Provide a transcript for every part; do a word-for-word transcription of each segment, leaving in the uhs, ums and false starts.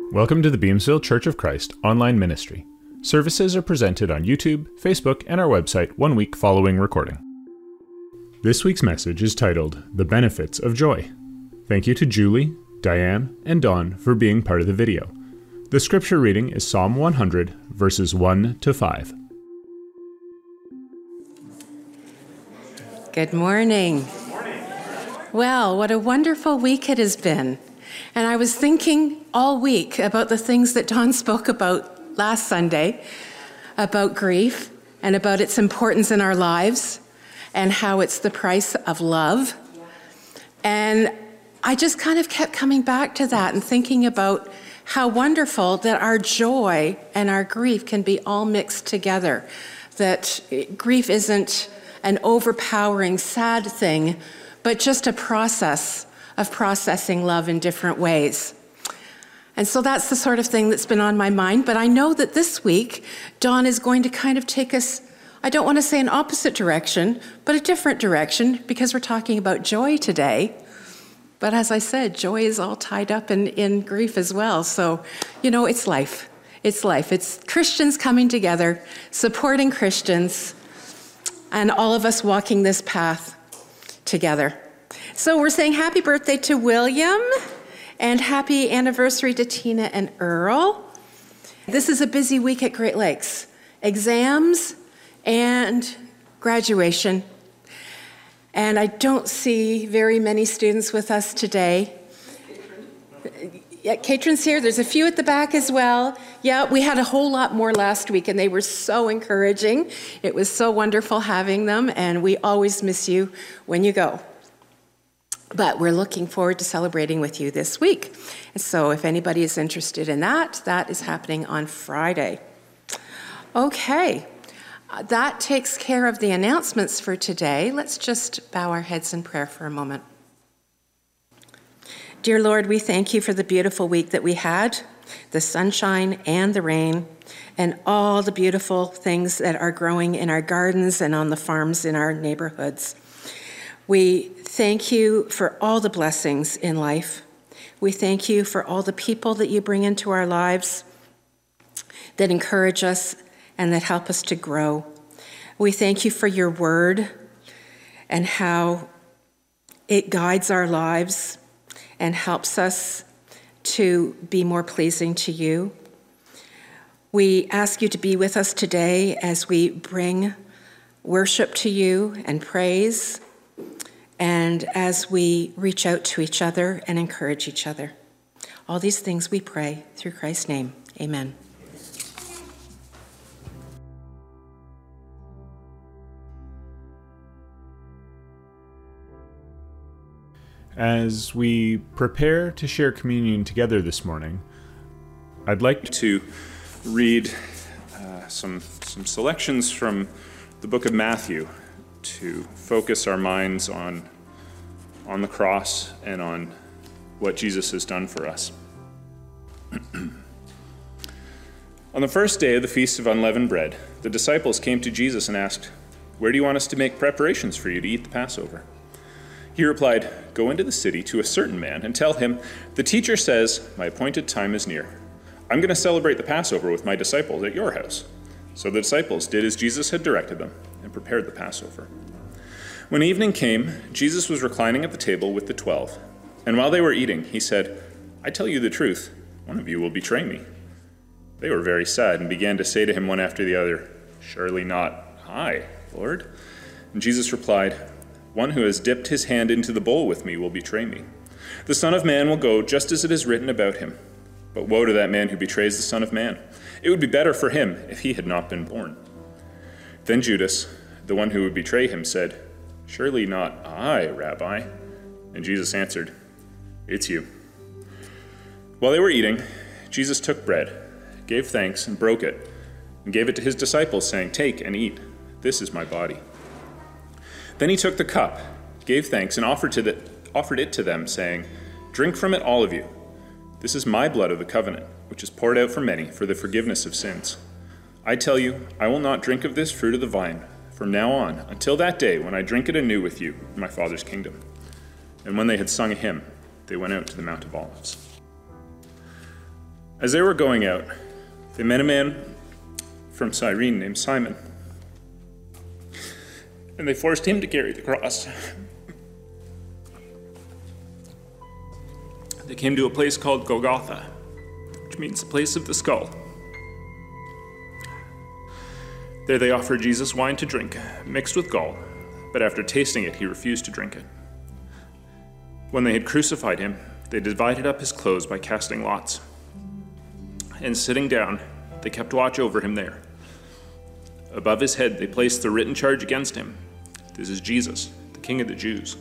Welcome to the Beamsville Church of Christ online ministry. Services are presented on YouTube, Facebook, and our website one week following recording. This week's message is titled, The Benefits of Joy. Thank you to Julie, Diane, and Dawn for being part of the video. The scripture reading is Psalm one hundred, verses one to five. Good morning. Good morning. Well, what a wonderful week it has been. And I was thinking all week about the things that Dawn spoke about last Sunday, about grief and about its importance in our lives and how it's the price of love. And I just kind of kept coming back to that and thinking about how wonderful that our joy and our grief can be all mixed together, that grief isn't an overpowering, sad thing, but just a process of processing love in different ways. And so that's the sort of thing that's been on my mind, but I know that this week, Dawn is going to kind of take us, I don't want to say an opposite direction, but a different direction, because we're talking about joy today. But as I said, joy is all tied up in, in grief as well. So, you know, it's life. It's life. It's Christians coming together, supporting Christians, and all of us walking this path together. So we're saying happy birthday to William and happy anniversary to Tina and Earl. This is a busy week at Great Lakes. Exams and graduation. And I don't see very many students with us today. Yeah, Katrin's here. There's a few at the back as well. Yeah, we had a whole lot more last week, and they were so encouraging. It was so wonderful having them, and we always miss you when you go. But we're looking forward to celebrating with you this week. And so if anybody is interested in that, that is happening on Friday. Okay, uh, that takes care of the announcements for today. Let's just bow our heads in prayer for a moment. Dear Lord, we thank you for the beautiful week that we had, the sunshine and the rain, and all the beautiful things that are growing in our gardens and on the farms in our neighborhoods. We thank you for all the blessings in life. We thank you for all the people that you bring into our lives that encourage us and that help us to grow. We thank you for your word and how it guides our lives and helps us to be more pleasing to you. We ask you to be with us today as we bring worship to you and praise, and as we reach out to each other and encourage each other. All these things we pray through Christ's name. Amen. As we prepare to share communion together this morning, I'd like To read uh, some, some selections from the book of Matthew to focus our minds on, on the cross and on what Jesus has done for us. On the first day of the Feast of Unleavened Bread, the disciples came to Jesus and asked, "Where do you want us to make preparations for you to eat the Passover?" He replied, "Go into the city to a certain man and tell him, 'The teacher says, my appointed time is near. I'm going to celebrate the Passover with my disciples at your house.' So the disciples did as Jesus had directed them and prepared the Passover. When evening came, Jesus was reclining at the table with the twelve. And while they were eating, he said, 'I tell you the truth, one of you will betray me.' They were very sad and began to say to him one after the other, 'Surely not I, Lord.' And Jesus replied, 'One who has dipped his hand into the bowl with me will betray me. The Son of Man will go just as it is written about him. But woe to that man who betrays the Son of Man. It would be better for him if he had not been born.' Then Judas, the one who would betray him, said, 'Surely not I, Rabbi.' And Jesus answered, 'It's you.' While they were eating, Jesus took bread, gave thanks, and broke it, and gave it to his disciples, saying, 'Take and eat. This is my body.' Then he took the cup, gave thanks, and offered, to the, offered it to them, saying, 'Drink from it, all of you. This is my blood of the covenant, which is poured out for many for the forgiveness of sins. I tell you, I will not drink of this fruit of the vine from now on until that day when I drink it anew with you in my Father's kingdom.' And when they had sung a hymn, they went out to the Mount of Olives." As they were going out, they met a man from Cyrene named Simon, and they forced him to carry the cross. They came to a place called Golgotha, which means the place of the skull. There they offered Jesus wine to drink, mixed with gall, but after tasting it, he refused to drink it. When they had crucified him, they divided up his clothes by casting lots. And sitting down, they kept watch over him there. Above his head, they placed the written charge against him. This is Jesus, the King of the Jews.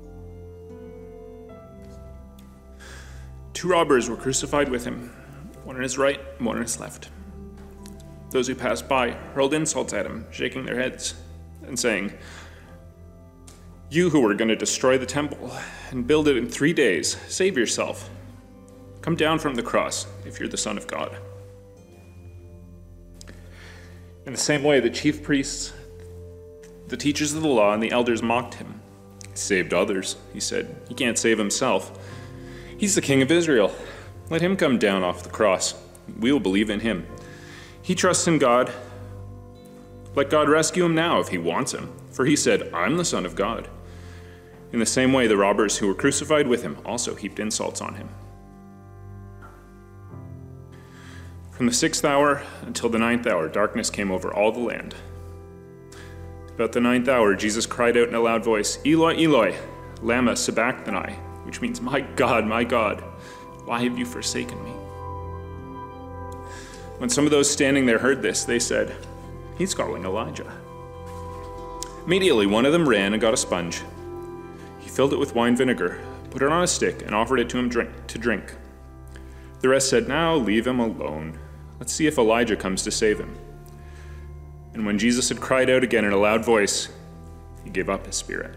Two robbers were crucified with him, one on his right and one on his left. Those who passed by hurled insults at him, shaking their heads and saying, "You who are going to destroy the temple and build it in three days, save yourself. Come down from the cross if you're the Son of God." In the same way, the chief priests, the teachers of the law, and the elders mocked him. "He saved others," he said. "He can't save himself. He's the King of Israel. Let him come down off the cross. We will believe in him. He trusts in God. Let God rescue him now if he wants him. For he said, 'I'm the Son of God.'" In the same way, the robbers who were crucified with him also heaped insults on him. From the sixth hour until the ninth hour, darkness came over all the land. About the ninth hour, Jesus cried out in a loud voice, "Eloi, Eloi, lama sabachthani," which means, "My God, my God, why have you forsaken me?" When some of those standing there heard this, they said, "He's calling Elijah." Immediately, one of them ran and got a sponge. He filled it with wine vinegar, put it on a stick, and offered it to him drink, to drink. The rest said, "Now leave him alone. Let's see if Elijah comes to save him." And when Jesus had cried out again in a loud voice, he gave up his spirit.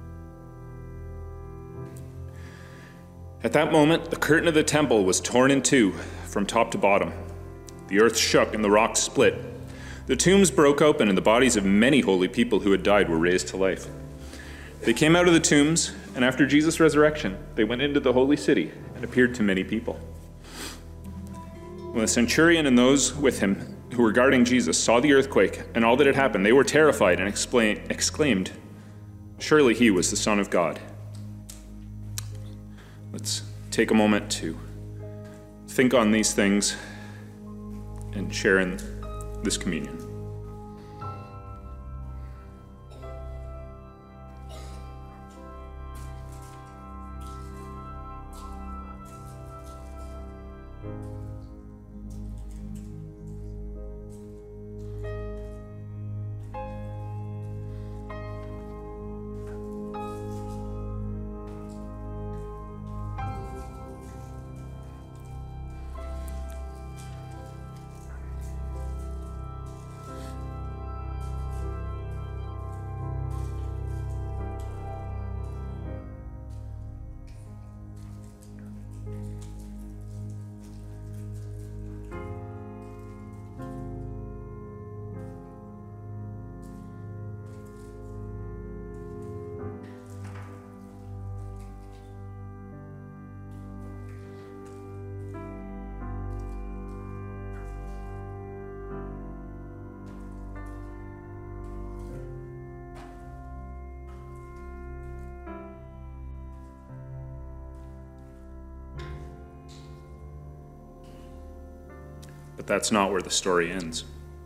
At that moment, the curtain of the temple was torn in two from top to bottom. The earth shook and the rocks split. The tombs broke open and the bodies of many holy people who had died were raised to life. They came out of the tombs, and after Jesus' resurrection, they went into the holy city and appeared to many people. When the centurion and those with him who were guarding Jesus saw the earthquake and all that had happened, they were terrified and explain, exclaimed, "Surely he was the Son of God." Let's take a moment to think on these things and share in this communion. But that's not where the story ends.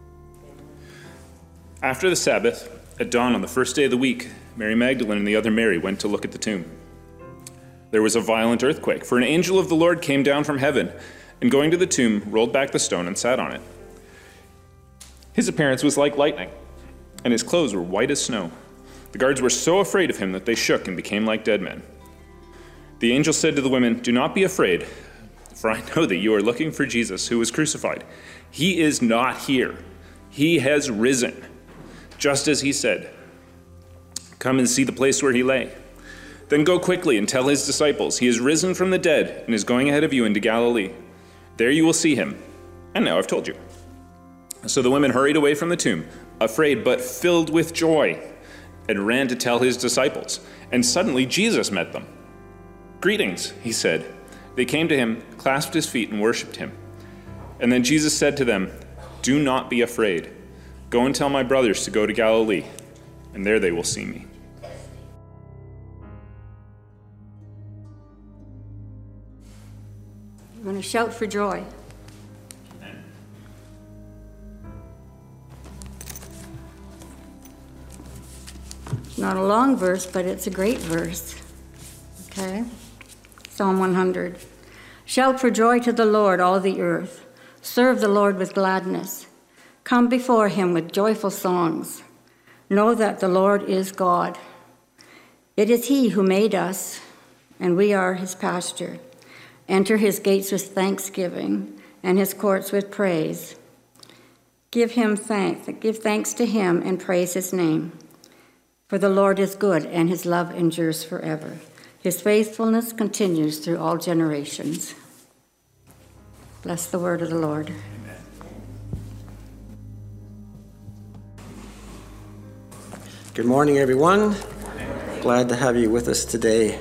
After the Sabbath, at dawn on the first day of the week, Mary Magdalene and the other Mary went to look at the tomb. There was a violent earthquake, for an angel of the Lord came down from heaven, and going to the tomb, rolled back the stone and sat on it. His appearance was like lightning, and his clothes were white as snow. The guards were so afraid of him that they shook and became like dead men. The angel said to the women, "Do not be afraid, for I know that you are looking for Jesus who was crucified. He is not here. He has risen, just as he said. Come and see the place where he lay. Then go quickly and tell his disciples, he is risen from the dead and is going ahead of you into Galilee. There you will see him. And now I've told you." So the women hurried away from the tomb, afraid but filled with joy, and ran to tell his disciples. And suddenly Jesus met them. "Greetings," he said. They came to him, clasped his feet, and worshipped him. And then Jesus said to them, "Do not be afraid. Go and tell my brothers to go to Galilee, and there they will see me." I'm going to shout for joy. It's not a long verse, but it's a great verse. Okay? Psalm one hundred. Shout for joy to the Lord, all the earth. Serve the Lord with gladness. Come before him with joyful songs. Know that the Lord is God. It is he who made us, and we are his pasture. Enter his gates with thanksgiving and his courts with praise. Give him thanks, give thanks to him and praise his name. For the Lord is good, and his love endures forever. His faithfulness continues through all generations. Bless the word of the Lord. Amen. Good morning, everyone. Glad to have you with us today.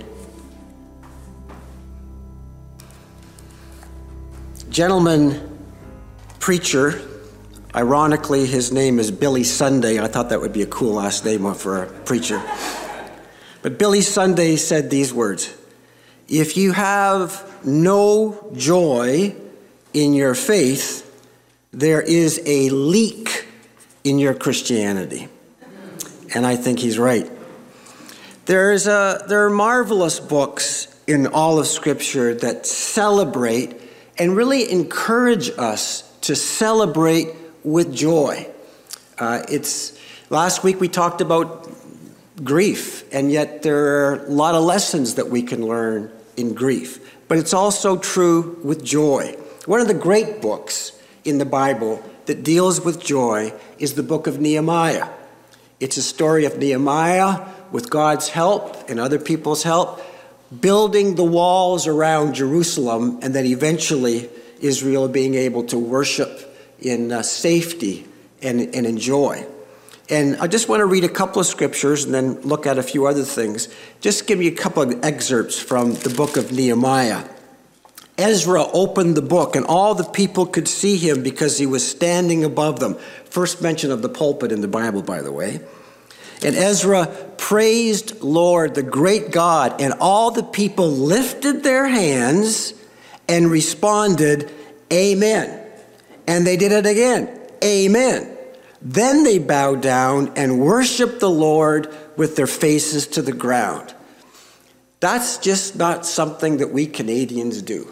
Gentleman preacher, ironically, his name is Billy Sunday. I thought that would be a cool last name for a preacher. But Billy Sunday said these words: "If you have no joy in your faith, there is a leak in your Christianity." And I think he's right. There's a, there are marvelous books in all of Scripture that celebrate and really encourage us to celebrate with joy. Uh, it's last week we talked about grief, and yet there are a lot of lessons that we can learn in grief. But it's also true with joy. One of the great books in the Bible that deals with joy is the book of Nehemiah. It's a story of Nehemiah, with God's help and other people's help, building the walls around Jerusalem, and then eventually Israel being able to worship in uh, safety and, and in joy. And I just want to read a couple of scriptures and then look at a few other things. Just give you a couple of excerpts from the book of Nehemiah. Ezra opened the book, and all the people could see him because he was standing above them. First mention of the pulpit in the Bible, by the way. And Ezra praised Lord, the great God, and all the people lifted their hands and responded, "Amen." And they did it again, "Amen." Then they bowed down and worshiped the Lord with their faces to the ground. That's just not something that we Canadians do.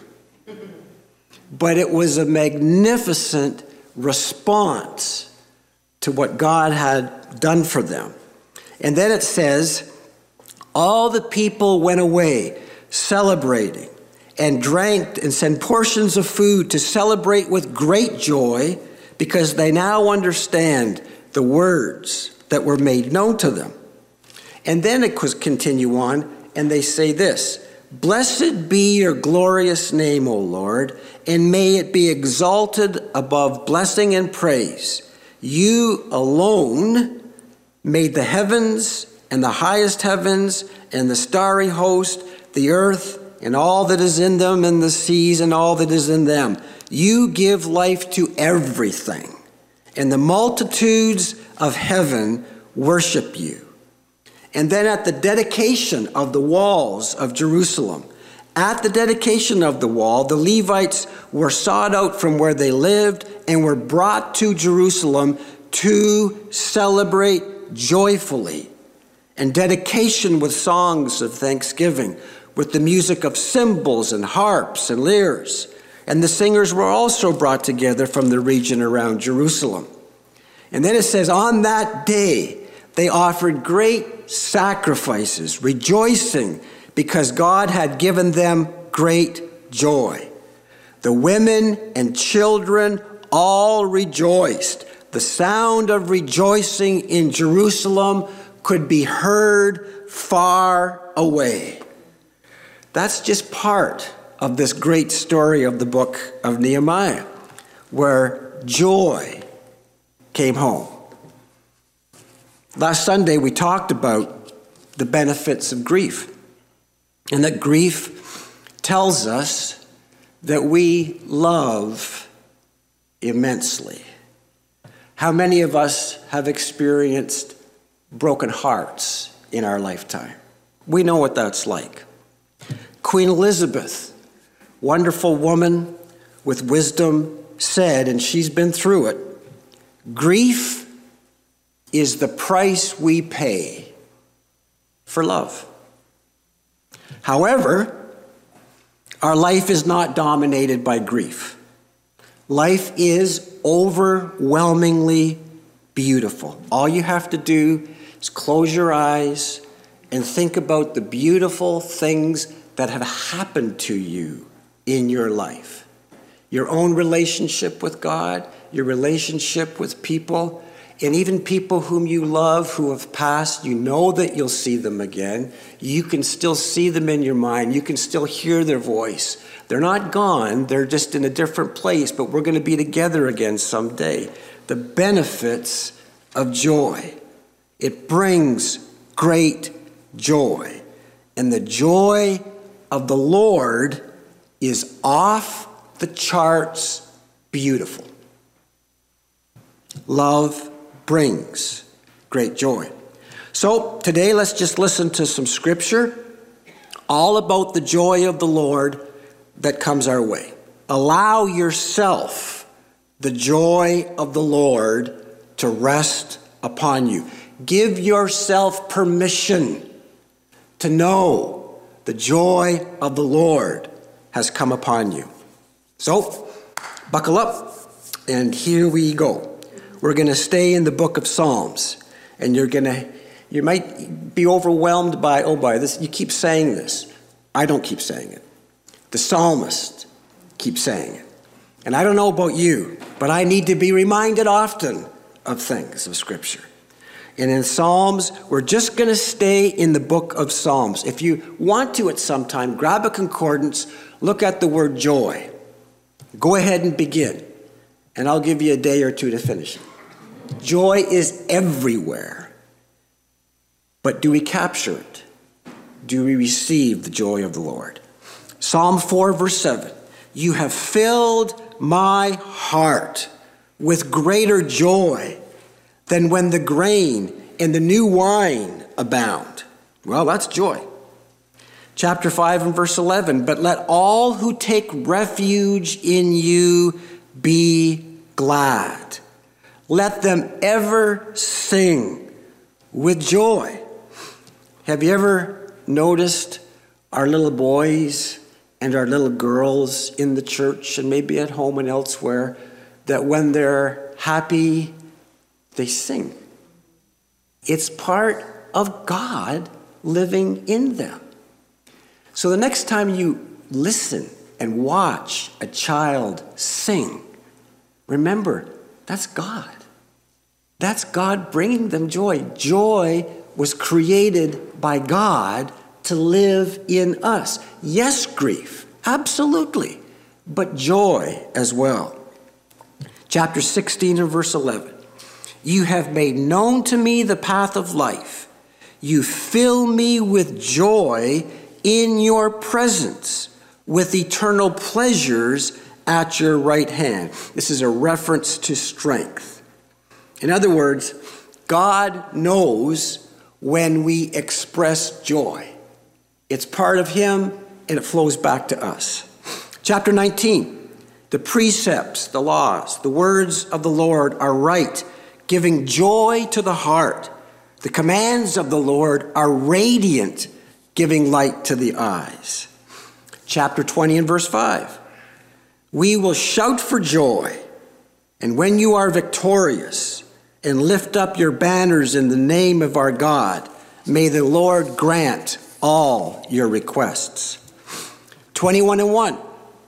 But it was a magnificent response to what God had done for them. And then it says, all the people went away celebrating and drank and sent portions of food to celebrate with great joy, because they now understand the words that were made known to them. And then it could continue on, and they say this: "Blessed be your glorious name, O Lord, and may it be exalted above blessing and praise. You alone made the heavens and the highest heavens and the starry host, the earth and all that is in them, and the seas and all that is in them. You give life to everything, and the multitudes of heaven worship you." And then at the dedication of the walls of Jerusalem, at the dedication of the wall, the Levites were sought out from where they lived and were brought to Jerusalem to celebrate joyfully, and dedication with songs of thanksgiving, with the music of cymbals and harps and lyres. And the singers were also brought together from the region around Jerusalem. And then it says, on that day, they offered great sacrifices, rejoicing because God had given them great joy. The women and children all rejoiced. The sound of rejoicing in Jerusalem could be heard far away. That's just part of this great story of the book of Nehemiah, where joy came home. Last Sunday, we talked about the benefits of grief, and that grief tells us that we love immensely. How many of us have experienced broken hearts in our lifetime? We know what that's like. Queen Elizabeth, wonderful woman with wisdom, said, and she's been through it, grief is the price we pay for love. However, our life is not dominated by grief. Life is overwhelmingly beautiful. All you have to do is close your eyes and think about the beautiful things that have happened to you in your life. Your own relationship with God, your relationship with people, and even people whom you love who have passed. You know that you'll see them again. You can still see them in your mind. You can still hear their voice. They're not gone. They're just in a different place, but we're going to be together again someday. The benefits of joy. It brings great joy. And the joy of the Lord is off the charts beautiful. Love brings great joy. So today let's just listen to some scripture all about the joy of the Lord that comes our way. Allow yourself the joy of the Lord to rest upon you. Give yourself permission to know the joy of the Lord has come upon you. So, buckle up, and here we go. We're going to stay in the book of Psalms, and you're going to, you might be overwhelmed by, oh, by this, you keep saying this. I don't keep saying it. The psalmist keeps saying it. And I don't know about you, but I need to be reminded often of things of Scripture. And in Psalms, we're just going to stay in the book of Psalms. If you want to at some time, grab a concordance, look at the word joy. Go ahead and begin, and I'll give you a day or two to finish it. Joy is everywhere. But do we capture it? Do we receive the joy of the Lord? Psalm four, verse seven. You have filled my heart with greater joy than when the grain and the new wine abound. Well, that's joy. Chapter five and verse eleven. But let all who take refuge in you be glad. Let them ever sing with joy. Have you ever noticed our little boys and our little girls in the church and maybe at home and elsewhere, that when they're happy, they sing? It's part of God living in them. So the next time you listen and watch a child sing, remember, that's God. That's God bringing them joy. Joy was created by God to live in us. Yes, grief, absolutely, but joy as well. Chapter sixteen and verse eleven. You have made known to me the path of life. You fill me with joy in your presence, with eternal pleasures at your right hand. This is a reference to strength. In other words, God knows when we express joy. It's part of Him, and it flows back to us. Chapter nineteen, the precepts, the laws, the words of the Lord are right, giving joy to the heart. The commands of the Lord are radiant, giving light to the eyes. Chapter twenty and verse five. We will shout for joy, and when you are victorious, and lift up your banners in the name of our God, may the Lord grant all your requests. twenty-one and one.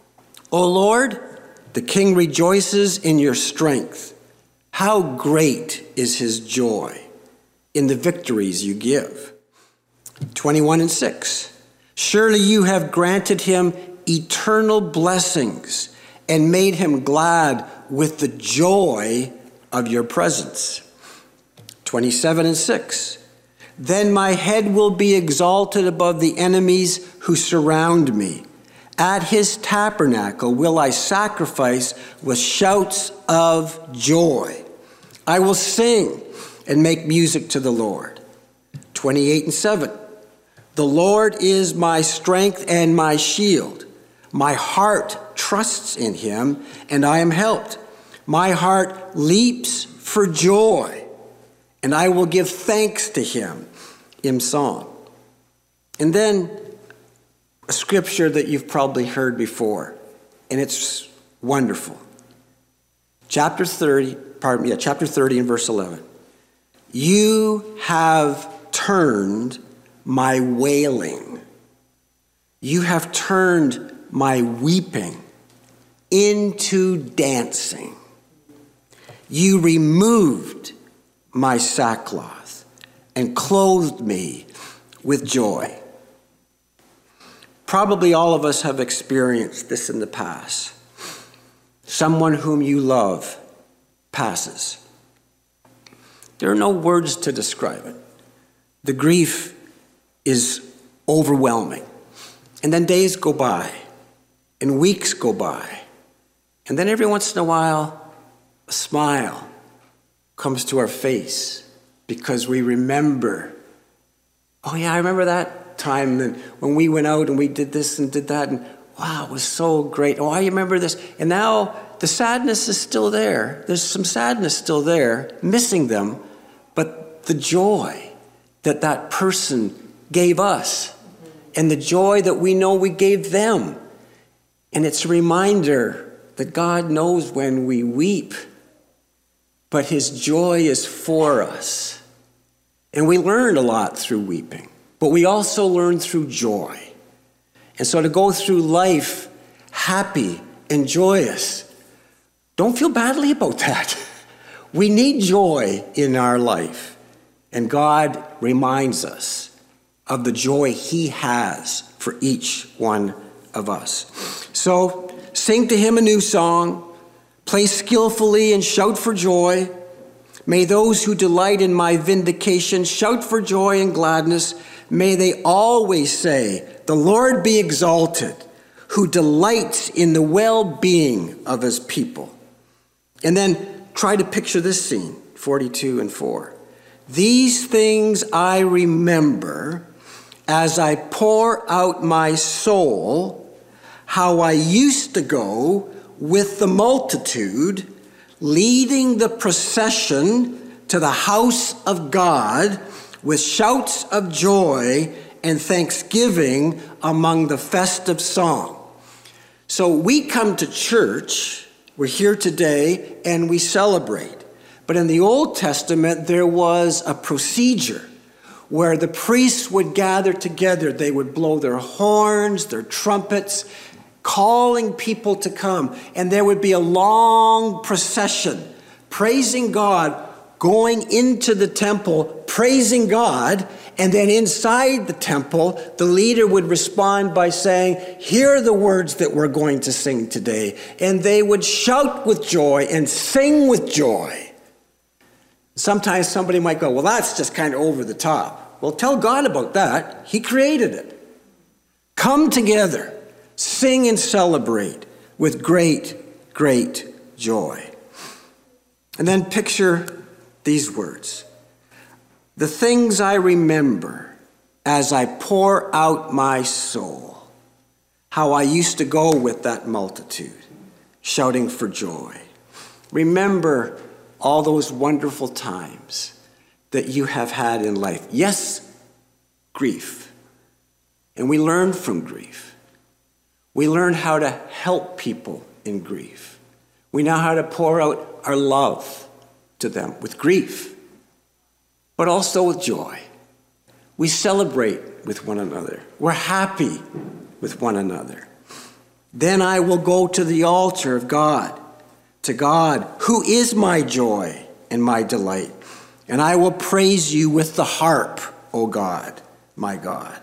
O Lord, the King rejoices in your strength. How great is his joy in the victories you give. twenty-one and six. Surely you have granted him eternal blessings and made him glad with the joy of your presence. twenty-seven and six. Then my head will be exalted above the enemies who surround me. At his tabernacle will I sacrifice with shouts of joy. I will sing and make music to the Lord. twenty-eight and seven. The Lord is my strength and my shield. My heart trusts in him, and I am helped. My heart leaps for joy, and I will give thanks to him in song. And then a scripture that you've probably heard before, and it's wonderful. Chapter thirty, pardon me, yeah, chapter thirty and verse eleven. You have turned my wailing. You have turned my weeping into dancing. You removed my sackcloth and clothed me with joy. Probably all of us have experienced this in the past. Someone whom you love passes. There are no words to describe it. The grief is overwhelming. And then days go by, and weeks go by. And then every once in a while, a smile comes to our face because we remember, oh yeah, I remember that time when we went out and we did this and did that, and wow, it was so great. Oh, I remember this. And now the sadness is still there. There's some sadness still there, missing them, but the joy that that person gave us and the joy that we know we gave them. And it's a reminder that God knows when we weep, but his joy is for us. And we learn a lot through weeping, but we also learn through joy. And so to go through life happy and joyous, don't feel badly about that. We need joy in our life. And God reminds us of the joy he has for each one of us. So sing to him a new song, play skillfully and shout for joy. May those who delight in my vindication shout for joy and gladness. May they always say, the Lord be exalted, who delights in the well-being of his people. And then try to picture this scene, forty-two and four. These things I remember as I pour out my soul, how I used to go with the multitude, leading the procession to the house of God with shouts of joy and thanksgiving among the festive song. So we come to church, we're here today, and we celebrate. But in the Old Testament, there was a procedure where the priests would gather together. They would blow their horns, their trumpets, calling people to come. And there would be a long procession, praising God, going into the temple, praising God. And then inside the temple, the leader would respond by saying, here are the words that we're going to sing today. And they would shout with joy and sing with joy. Sometimes somebody might go, well, that's just kind of over the top. Well, tell God about that. He created it. Come together, sing and celebrate with great, great joy. And then picture these words. The things I remember as I pour out my soul, how I used to go with that multitude, shouting for joy. Remember all those wonderful times that you have had in life. Yes, grief. And we learn from grief. We learn how to help people in grief. We know how to pour out our love to them with grief, but also with joy. We celebrate with one another. We're happy with one another. Then I will go to the altar of God, to God, who is my joy and my delight. And I will praise you with the harp, O God, my God.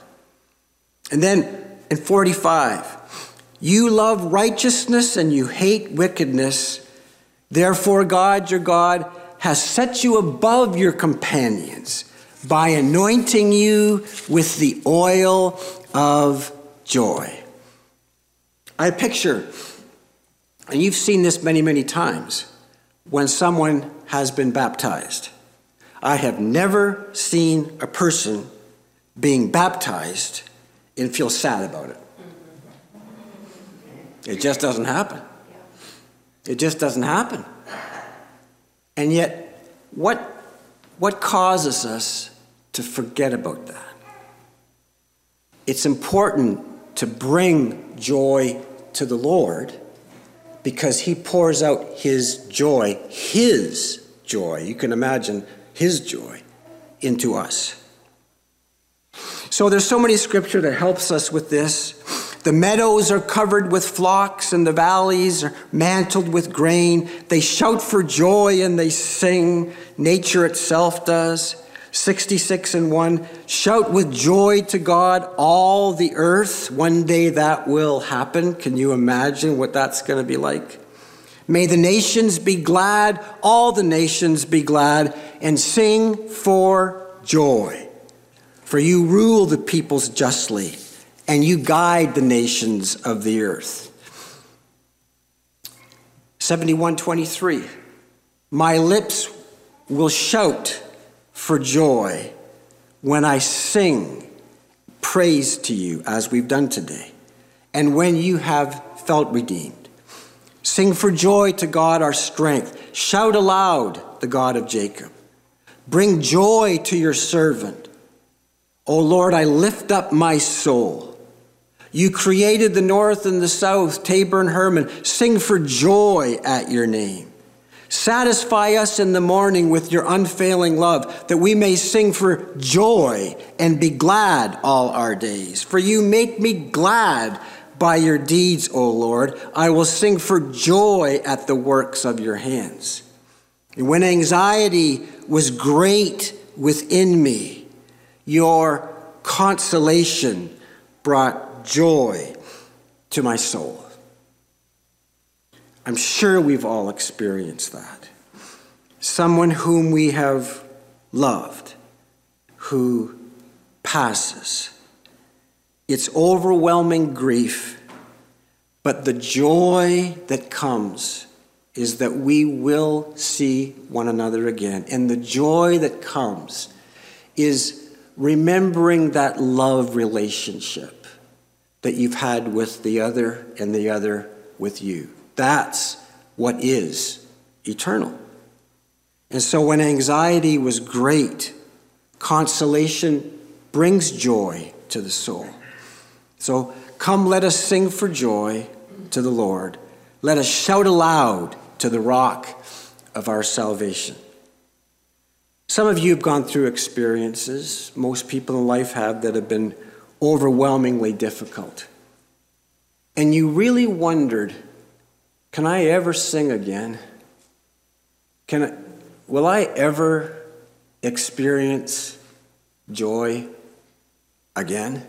And then in forty-five, you love righteousness and you hate wickedness. Therefore, God, your God, has set you above your companions by anointing you with the oil of joy. I picture, and you've seen this many, many times, when someone has been baptized. I have never seen a person being baptized and feel sad about it. It just doesn't happen. It just doesn't happen. And yet, what, what causes us to forget about that? It's important to bring joy to the Lord because he pours out his joy, his joy, you can imagine his joy, into us. So there's so many scripture that helps us with this. The meadows are covered with flocks, and the valleys are mantled with grain. They shout for joy and they sing. Nature itself does. sixty-six and one. Shout with joy to God, all the earth. One day that will happen. Can you imagine what that's going to be like? May the nations be glad, all the nations be glad, and sing for joy. For you rule the peoples justly, and you guide the nations of the earth. seventy-one twenty-three. My lips will shout for joy when I sing praise to you, as we've done today, and when you have felt redeemed. Sing for joy to God our strength. Shout aloud, the God of Jacob. Bring joy to your servant. O Lord, I lift up my soul. You created the north and the south, Tabor and Hermon. Sing for joy at your name. Satisfy us in the morning with your unfailing love, that we may sing for joy and be glad all our days. For you make me glad by your deeds, O Lord. I will sing for joy at the works of your hands. And when anxiety was great within me, your consolation brought joy to my soul. I'm sure we've all experienced that. Someone whom we have loved, who passes. It's overwhelming grief, but the joy that comes is that we will see one another again. And the joy that comes is remembering that love relationship that you've had with the other and the other with you. That's what is eternal. And so when anxiety was great, consolation brings joy to the soul. So come, let us sing for joy to the Lord. Let us shout aloud to the rock of our salvation. Some of you have gone through experiences, most people in life have, that have been overwhelmingly difficult. And you really wondered, can I ever sing again? Can I, will I ever experience joy again?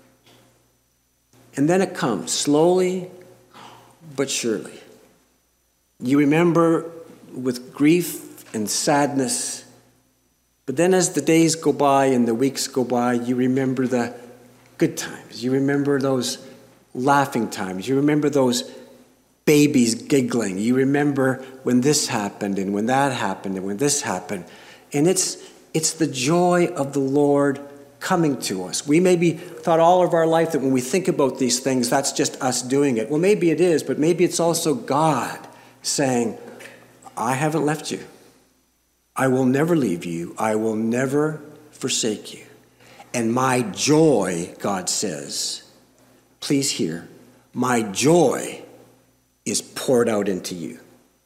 And then it comes, slowly but surely. You remember with grief and sadness, but then as the days go by and the weeks go by, you remember the good times. You remember those laughing times. You remember those babies giggling. You remember when this happened and when that happened and when this happened. And it's it's the joy of the Lord coming to us. We maybe thought all of our life that when we think about these things, that's just us doing it. Well, maybe it is, but maybe it's also God saying, I haven't left you. I will never leave you. I will never forsake you. And my joy, God says, please hear, my joy is poured out into you.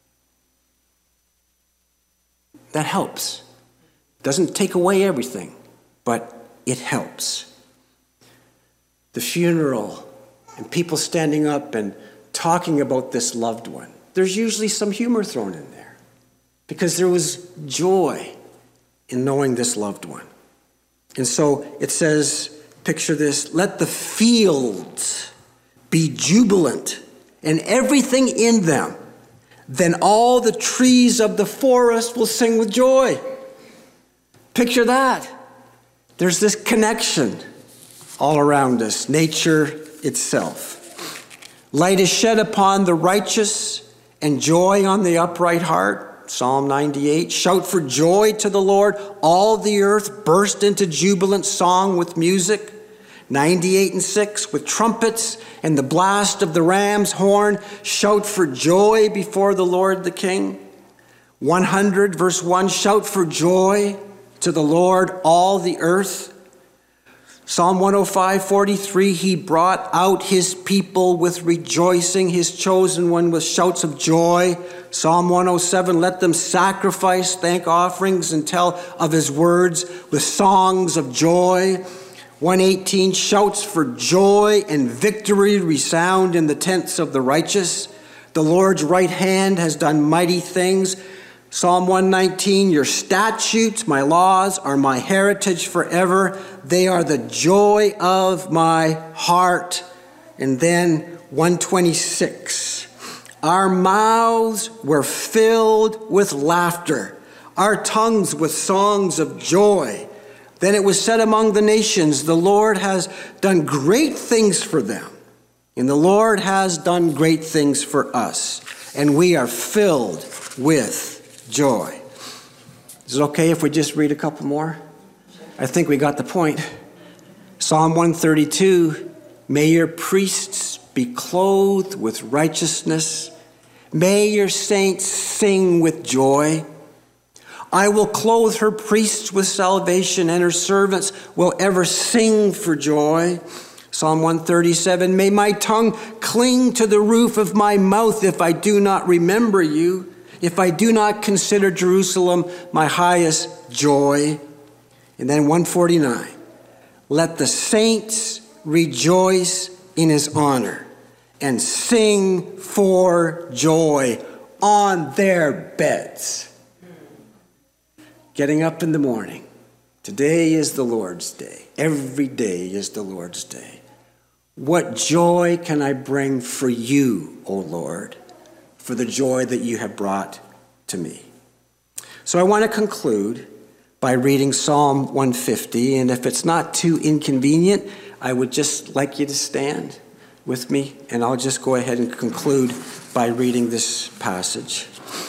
That helps. Doesn't take away everything, but it helps. The funeral and people standing up and talking about this loved one, there's usually some humor thrown in there because there was joy in knowing this loved one. And so it says, picture this, let the fields be jubilant and everything in them. Then all the trees of the forest will sing with joy. Picture that. There's this connection all around us, nature itself. Light is shed upon the righteous and joy on the upright heart. Psalm ninety-eight. Shout for joy to the Lord. All the earth burst into jubilant song with music. ninety-eight and six. With trumpets and the blast of the ram's horn, shout for joy before the Lord the King. one hundred verse one. Shout for joy to the Lord, all the earth. Psalm one oh five, forty-three, he brought out his people with rejoicing, his chosen one with shouts of joy. Psalm one oh seven, let them sacrifice thank offerings and tell of his words with songs of joy. one eighteen, shouts for joy and victory resound in the tents of the righteous. The Lord's right hand has done mighty things. Psalm one nineteen, your statutes, my laws, are my heritage forever. They are the joy of my heart. And then one twenty-six, our mouths were filled with laughter, our tongues with songs of joy. Then it was said among the nations, the Lord has done great things for them. And the Lord has done great things for us. And we are filled with joy. Is it okay if we just read a couple more? I think we got the point. Psalm one thirty-two, may your priests be clothed with righteousness. May your saints sing with joy. I will clothe her priests with salvation, and her servants will ever sing for joy. Psalm one thirty-seven, may my tongue cling to the roof of my mouth if I do not remember you. If I do not consider Jerusalem my highest joy. And then one forty-nine, let the saints rejoice in his honor and sing for joy on their beds. Getting up in the morning. Today is the Lord's day. Every day is the Lord's day. What joy can I bring for you, O Lord? For the joy that you have brought to me. So I want to conclude by reading Psalm one fifty, and if it's not too inconvenient, I would just like you to stand with me, and I'll just go ahead and conclude by reading this passage.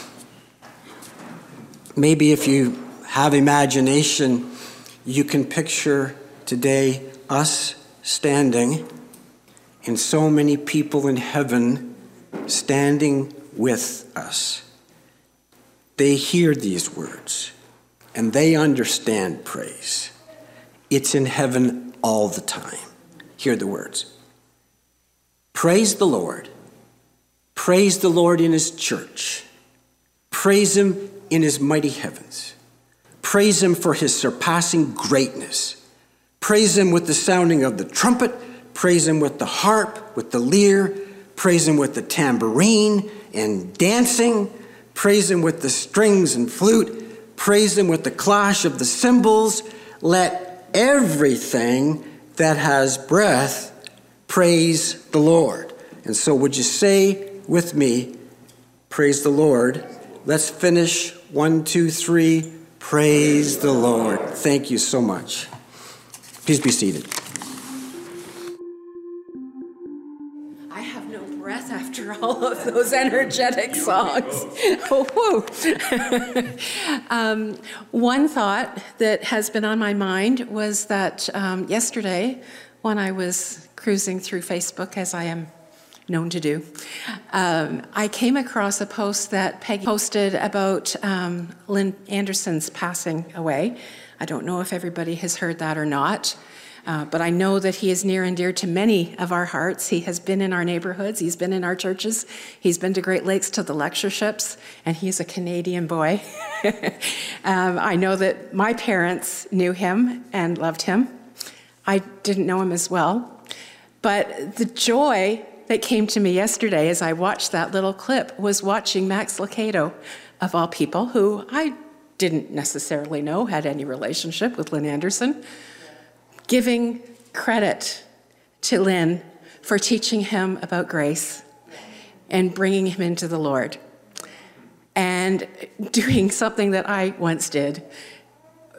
Maybe if you have imagination, you can picture today us standing and so many people in heaven standing with us. They hear these words and they understand praise. It's in heaven all the time. Hear the words. Praise the Lord. Praise the Lord in his church. Praise him in his mighty heavens. Praise him for his surpassing greatness. Praise him with the sounding of the trumpet. Praise him with the harp, with the lyre. Praise him with the tambourine and dancing. Praise him with the strings and flute. Praise him with the clash of the cymbals. Let everything that has breath praise the Lord. And so would you say with me, praise the Lord. Let's finish. One, two, three. Praise the Lord. Thank you so much. Please be seated. I have no breath after all of those energetic songs. Oh, whoa. um, one thought that has been on my mind was that um, yesterday, when I was cruising through Facebook, as I am known to do, um, I came across a post that Peggy posted about um, Lynn Anderson's passing away. I don't know if everybody has heard that or not, uh, but I know that he is near and dear to many of our hearts. He has been in our neighborhoods. He's been in our churches. He's been to Great Lakes to the lectureships, and he's a Canadian boy. um, I know that my parents knew him and loved him. I didn't know him as well, but the joy that came to me yesterday as I watched that little clip was watching Max Lucado, of all people, who I didn't necessarily know had any relationship with Lynn Anderson, giving credit to Lynn for teaching him about grace and bringing him into the Lord, and doing something that I once did,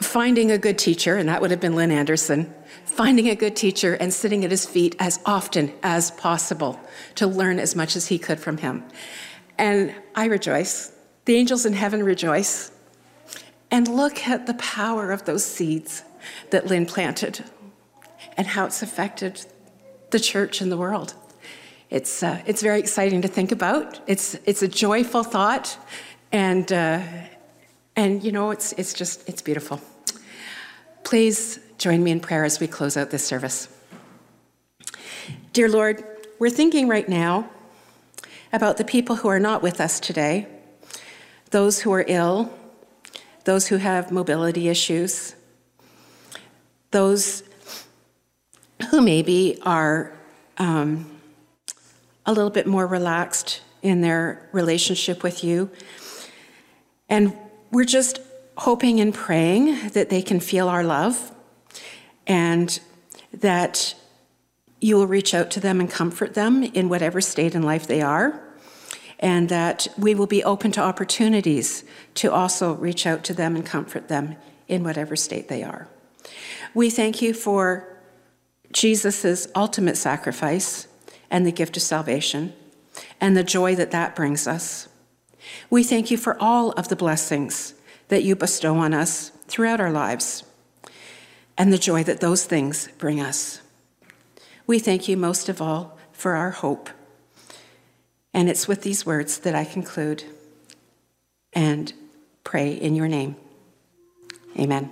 finding a good teacher, and that would have been Lynn Anderson, finding a good teacher and sitting at his feet as often as possible to learn as much as he could from him. And I rejoice. The angels in heaven rejoice. And look at the power of those seeds that Lynn planted and how it's affected the church and the world. It's uh, it's very exciting to think about. It's it's a joyful thought, and uh, and you know it's it's just it's beautiful. Please join me in prayer as we close out this service. Dear Lord, we're thinking right now about the people who are not with us today, those who are ill, those who have mobility issues, those who maybe are um, a little bit more relaxed in their relationship with you. And we're just hoping and praying that they can feel our love and that you will reach out to them and comfort them in whatever state in life they are, and that we will be open to opportunities to also reach out to them and comfort them in whatever state they are. We thank you for Jesus' ultimate sacrifice and the gift of salvation and the joy that that brings us. We thank you for all of the blessings that you bestow on us throughout our lives and the joy that those things bring us. We thank you most of all for our hope. And it's with these words that I conclude and pray in your name. Amen.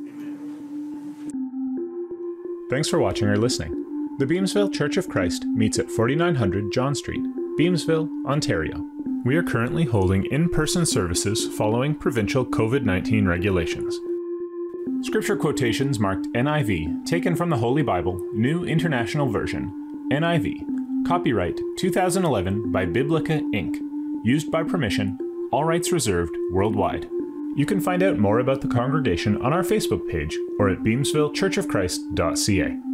Thanks for watching or listening. The Beamsville Church of Christ meets at forty-nine hundred John Street, Beamsville, Ontario. We are currently holding in-person services following provincial covid nineteen regulations. Scripture quotations marked N I V, taken from the Holy Bible, New International Version, N I V, copyright two thousand eleven by Biblica Incorporated, used by permission, all rights reserved worldwide. You can find out more about the congregation on our Facebook page or at beamsville church of christ dot c a.